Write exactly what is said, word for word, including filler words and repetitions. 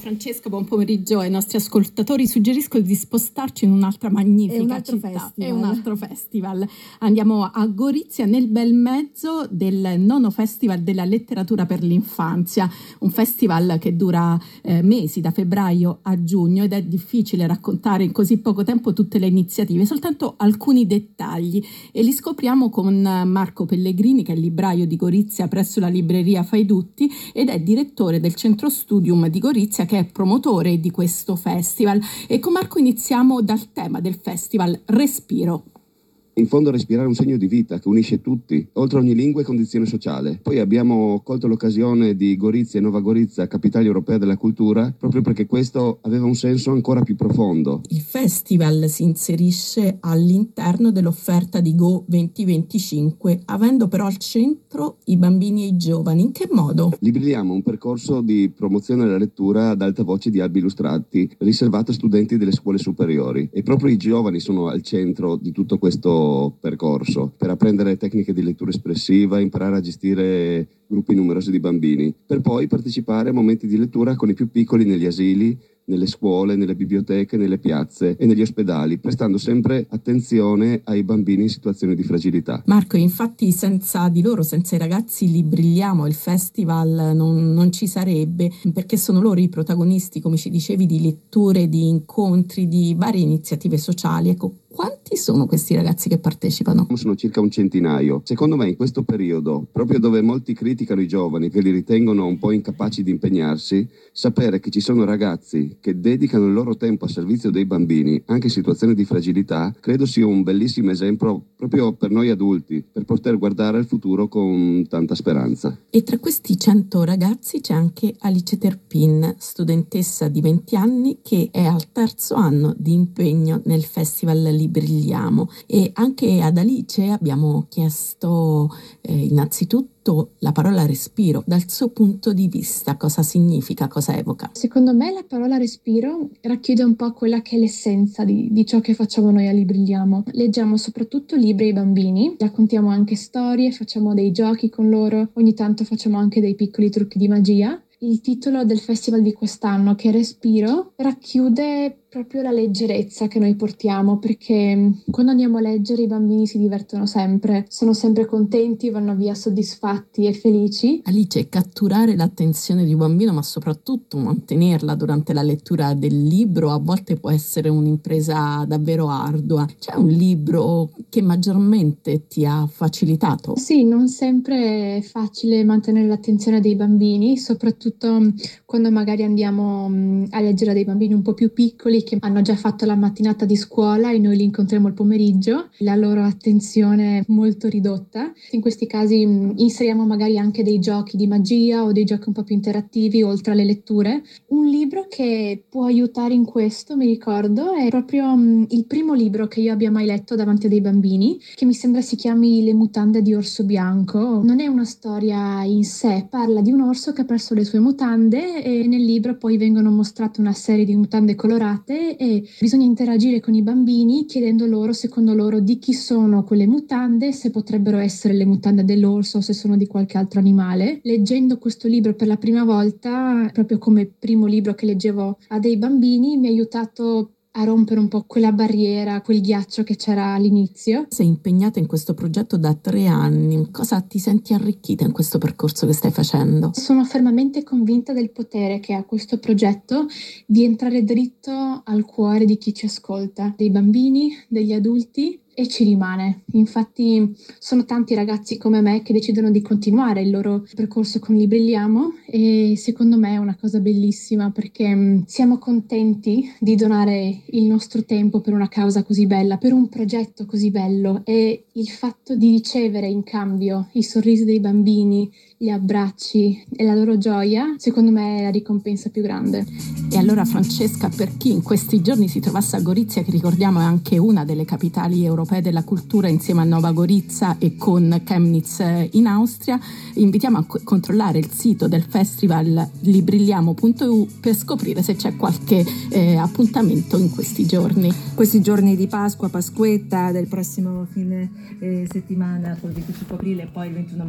Francesca, buon pomeriggio ai nostri ascoltatori. Suggerisco di spostarci in un'altra magnifica È un altro città. festival. È un altro festival. Andiamo a Gorizia, nel bel mezzo del nono Festival della Letteratura per l'Infanzia, un festival che dura eh, mesi, da febbraio a giugno, ed è difficile raccontare in così poco tempo tutte le iniziative, soltanto alcuni dettagli, e li scopriamo con Marco Pellegrini, che è il libraio di Gorizia presso la libreria Faidutti ed è direttore del Centro Studium di Gorizia, che è promotore di questo festival. E con Marco iniziamo dal tema del festival: respiro. In fondo respirare è un segno di vita che unisce tutti, oltre ogni lingua e condizione sociale. Poi abbiamo colto l'occasione di Gorizia e Nova Gorizia, capitale europea della cultura, proprio perché questo aveva un senso ancora più profondo. Il festival si inserisce all'interno dell'offerta di Go duemilaventicinque, avendo però al centro i bambini e i giovani. In che modo? Libriamo un percorso di promozione della lettura ad alta voce di albi illustrati, riservato a studenti delle scuole superiori. E proprio i giovani sono al centro di tutto questo percorso, per apprendere tecniche di lettura espressiva, imparare a gestire gruppi numerosi di bambini, per poi partecipare a momenti di lettura con i più piccoli negli asili, nelle scuole, nelle biblioteche, nelle piazze e negli ospedali, prestando sempre attenzione ai bambini in situazioni di fragilità. Marco, infatti senza di loro, senza i ragazzi Librigliamo, il festival non, non ci sarebbe, perché sono loro i protagonisti, come ci dicevi, di letture, di incontri, di varie iniziative sociali. Ecco, quanti sono questi ragazzi che partecipano? Sono circa un centinaio. Secondo me in questo periodo, proprio dove molti criticano i giovani che li ritengono un po' incapaci di impegnarsi, sapere che ci sono ragazzi che dedicano il loro tempo a servizio dei bambini, anche in situazioni di fragilità, credo sia un bellissimo esempio proprio per noi adulti, per poter guardare al futuro con tanta speranza. E tra questi cento ragazzi c'è anche Alice Terpin, studentessa di venti anni che è al terzo anno di impegno nel Festival Librigliamo. E anche ad Alice abbiamo chiesto eh, innanzitutto la parola respiro. Dal suo punto di vista cosa significa, cosa evoca? Secondo me la parola respiro racchiude un po' quella che è l'essenza di, di ciò che facciamo noi a Librigliamo. Leggiamo soprattutto libri ai bambini, raccontiamo anche storie, facciamo dei giochi con loro, ogni tanto facciamo anche dei piccoli trucchi di magia. Il titolo del festival di quest'anno, che è Respiro, racchiude proprio la leggerezza che noi portiamo, perché quando andiamo a leggere i bambini si divertono sempre, sono sempre contenti, vanno via soddisfatti e felici. Alice, catturare l'attenzione di un bambino, ma soprattutto mantenerla durante la lettura del libro, a volte può essere un'impresa davvero ardua. C'è un libro che maggiormente ti ha facilitato? Sì, non sempre è facile mantenere l'attenzione dei bambini, soprattutto quando magari andiamo a leggere a dei bambini un po' più piccoli che hanno già fatto la mattinata di scuola e noi li incontriamo il pomeriggio, la loro attenzione è molto ridotta. In questi casi inseriamo magari anche dei giochi di magia o dei giochi un po' più interattivi oltre alle letture. Un libro che può aiutare in questo, mi ricordo, è proprio il primo libro che io abbia mai letto davanti a dei bambini, che mi sembra si chiami Le mutande di Orso Bianco. Non è una storia in sé, parla di un orso che ha perso le sue mutande e nel libro poi vengono mostrate una serie di mutande colorate e bisogna interagire con i bambini chiedendo loro, secondo loro, di chi sono quelle mutande, se potrebbero essere le mutande dell'orso o se sono di qualche altro animale. Leggendo questo libro per la prima volta, proprio come primo libro che leggevo a dei bambini, mi ha aiutato a rompere un po' quella barriera, quel ghiaccio che c'era all'inizio. Sei impegnata in questo progetto da tre anni. Cosa ti senti arricchita in questo percorso che stai facendo? Sono fermamente convinta del potere che ha questo progetto di entrare dritto al cuore di chi ci ascolta, dei bambini, degli adulti, e ci rimane. Infatti sono tanti ragazzi come me che decidono di continuare il loro percorso con Librigliamo e secondo me è una cosa bellissima, perché siamo contenti di donare il nostro tempo per una causa così bella, per un progetto così bello, e il fatto di ricevere in cambio i sorrisi dei bambini, gli abbracci e la loro gioia, secondo me è la ricompensa più grande. E allora Francesca, per chi in questi giorni si trovasse a Gorizia, che ricordiamo è anche una delle capitali europee della cultura insieme a Nova Gorizia e con Chemnitz in Austria, invitiamo a controllare il sito del festival librigliamo punto e u per scoprire se c'è qualche eh, appuntamento in questi giorni. Questi giorni di Pasqua, Pasquetta, del prossimo fine eh, settimana, col venticinque aprile e poi il ventuno